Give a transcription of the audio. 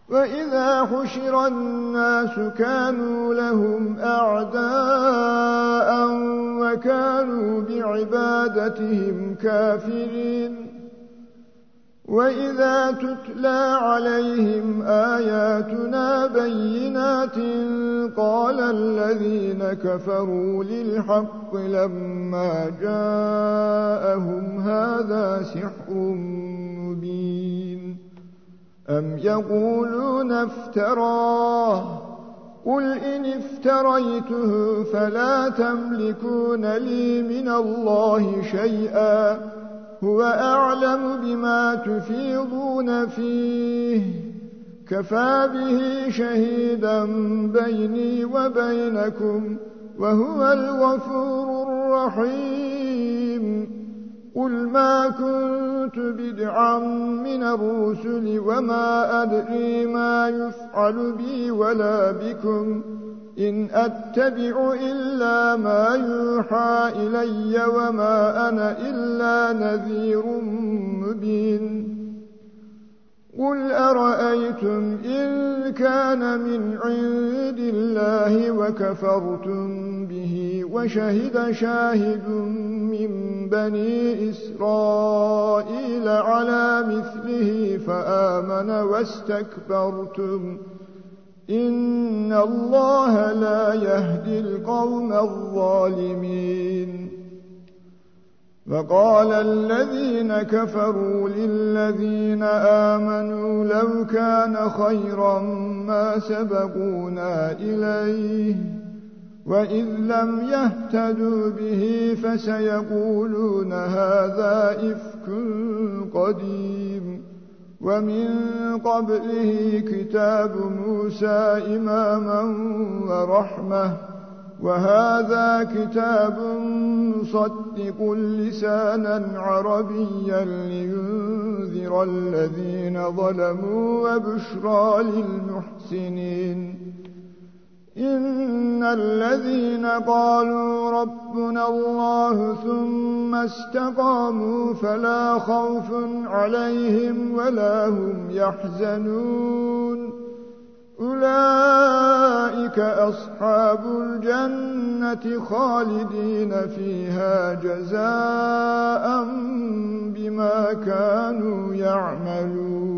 وإذا حشر الناس كانوا لهم أعداء وكانوا بعبادتهم كافرين وإذا تتلى عليهم آياتنا بينات قال الذين كفروا للحق لما جاءهم هذا سحر مبين أم يقولون افتراه قل إن افتريته فلا تملكون لي من الله شيئا هو أعلم بما تفيضون فيه كفى به شهيدا بيني وبينكم وهو الغفور الرحيم قل ما كنت بدعا من الرسل وما أدري ما يفعل بي ولا بكم إن أتبع إلا ما يوحى إلي وما أنا إلا نذير مبين قل أرأيتم إن كان من عند الله وكفرتم به وشهد شاهد من بني إسرائيل على مثله فآمن واستكبرتم إن الله لا يهدي القوم الظالمين وقال الذين كفروا للذين آمنوا لو كان خيرا ما سبقونا إليه وإذ لم يهتدوا به فسيقولون هذا إفك قديم ومن قبله كتاب موسى إماما ورحمة وهذا كتاب مصدق لسانا عربيا لينذر الذين ظلموا وبشرى للمحسنين إن الذين قالوا ربنا الله ثم استقاموا فلا خوف عليهم ولا هم يحزنون أولئك أصحاب الجنة خالدين فيها جزاء بما كانوا يعملون